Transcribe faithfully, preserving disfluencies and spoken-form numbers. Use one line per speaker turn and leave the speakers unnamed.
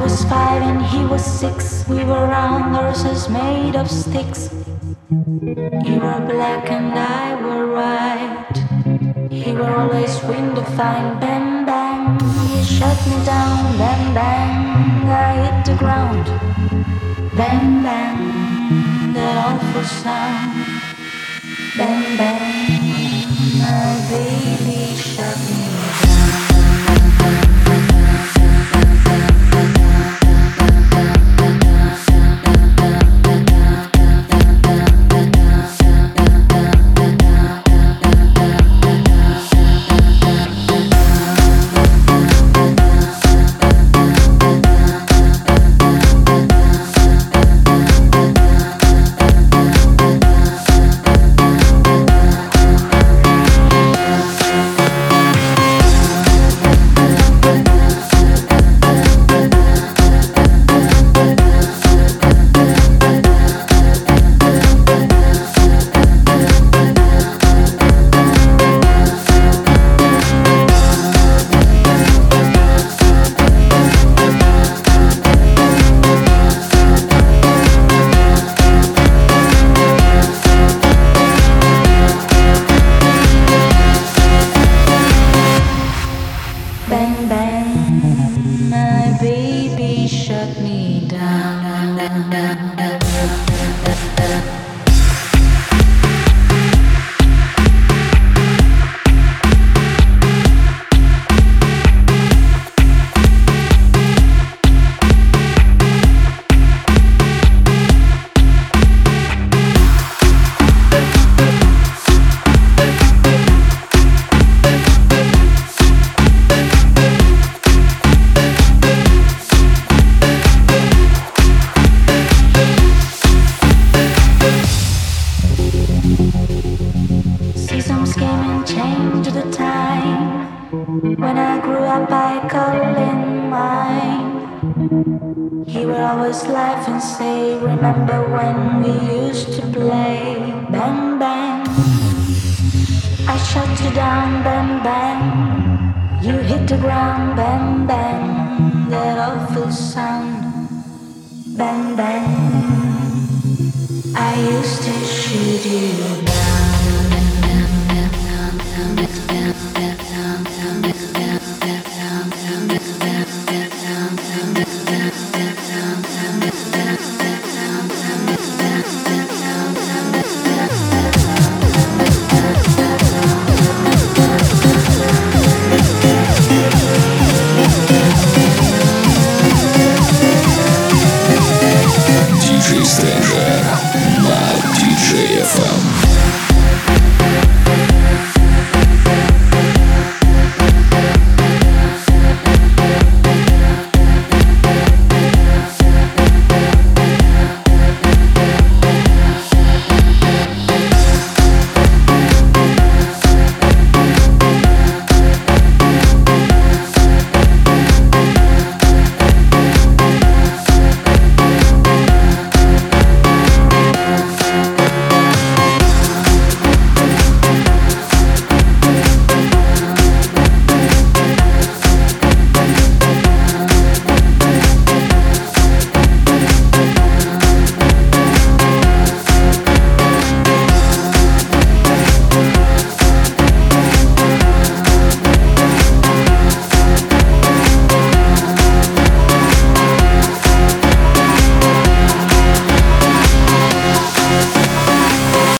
was five and he was six. We were round horses made of sticks. You were black and I were white. He were always window fine. Bang bang, he shut me down. Bang bang, I hit the ground. Bang bang, that awful sound. Bang bang, my baby shut me down. Bang bang, my baby shut me down. Seasons came and changed the time. When I grew up I call in mine. He would always laugh and say, remember when we used to play. Bang bang, I shut you down. Bang bang, you hit the ground. Bang bang, that awful sound. Bang bang, I used to shoot you